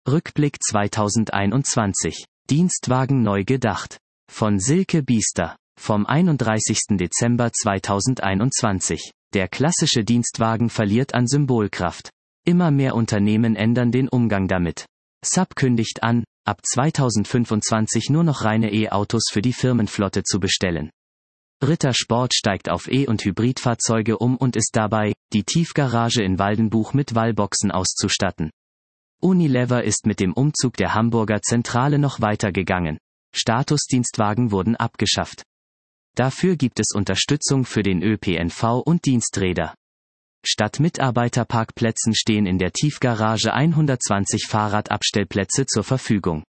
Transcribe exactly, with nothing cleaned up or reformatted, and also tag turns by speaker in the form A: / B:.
A: Rückblick zweitausendeinundzwanzig. Dienstwagen neu gedacht. Von Silke Biester. Vom einunddreißigsten Dezember zweitausendeinundzwanzig. Der klassische Dienstwagen verliert an Symbolkraft. Immer mehr Unternehmen ändern den Umgang damit. Saab kündigt an, ab zweitausendfünfundzwanzig nur noch reine E-Autos für die Firmenflotte zu bestellen. Ritter Sport steigt auf E- und Hybridfahrzeuge um und ist dabei, die Tiefgarage in Waldenbuch mit Wallboxen auszustatten. Unilever ist mit dem Umzug der Hamburger Zentrale noch weitergegangen. Statusdienstwagen wurden abgeschafft. Dafür gibt es Unterstützung für den Ö P N V und Diensträder. Statt Mitarbeiterparkplätzen stehen in der Tiefgarage hundertzwanzig Fahrradabstellplätze zur Verfügung.